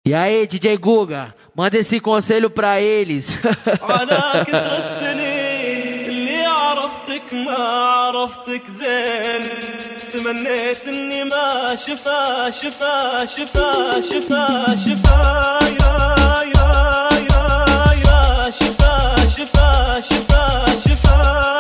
E aí, DJ Guga, manda esse conselho pra eles. على كثر السنين اللي عرفتك ما عرفتك زين تمنيت اني ما شفا شفا شفا شفا شفا يا شفا شفا شفا شفا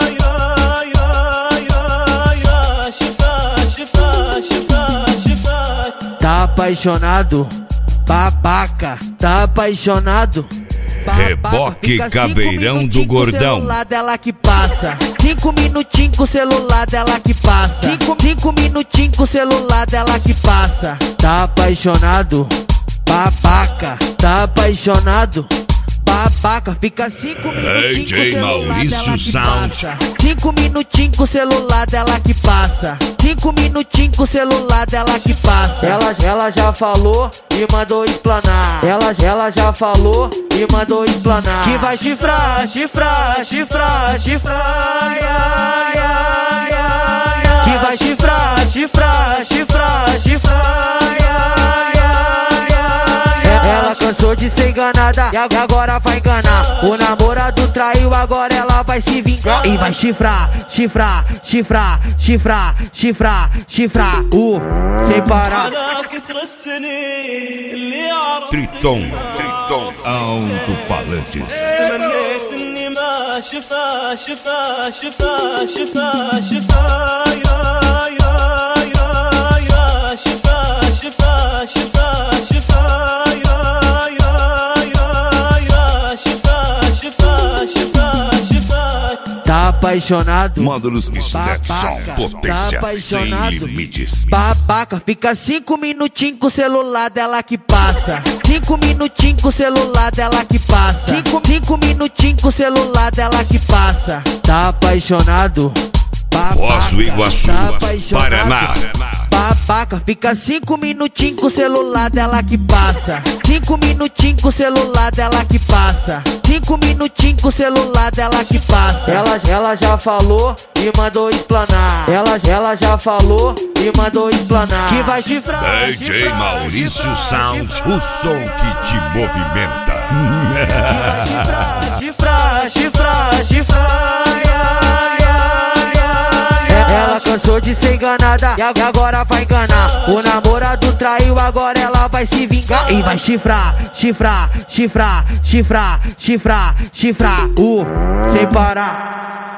يا شفا شفا شفا شفا. Tá apaixonado? Babaca, tá apaixonado? Reboque Caveirão do Gordão. Celular dela que passa 5 minutinhos com o celular dela que passa 5 minutinhos com o celular dela que passa. Tá apaixonado? Babaca, tá apaixonado? Babaca, fica 5 minutinhos com o celular dela que passa 5 minutinhos com o celular dela que passa 5 minutinhos com o celular dela que passa. Ela já falou e mandou explanar. Ela já falou e mandou explanar. Que vai chifrar, chifrar, chifrar, chifrar. Que vai chifrar, chifrar, chifrar, chifrar. Ela cansou de ser enganada e agora vai enganar. O namorado traiu, agora ela vai se vingar. E vai chifrar, chifrar, chifrar, chifrar, chifrar, chifrar. Sem parar. Triton, alto-falantes. شفا شفا شفا شفا شفا يا شفا شفا شفا شفا يا شفا شفا شفا شفا. Tá apaixonado? Módulos de som, potência tá sem limites. Babaca, fica 5 minutinhos com o celular dela que passa 5 minutinhos com o celular dela que passa 5 minutinhos com o celular dela que passa. Tá apaixonado? Foz do Iguaçu, tá apaixonado? Paraná. Babaca, fica 5 minutinhos com o celular dela que passa 5 minutinhos com o celular dela que passa 5 minutinhos com o celular dela que passa. Ela já falou e mandou explanar. Ela já falou e mandou explanar. Que vai chifrar, DJ chifrar, Maurício chifrar, Sound, chifrar. o som que te movimenta. Chifrar, chifrar, chifrar. Ela cansou de ser enganada e agora vai enganar. O namorado traiu, agora ela vai se vingar. E vai chifrar, chifrar, chifrar, chifrar, chifrar, chifrar. Sem parar.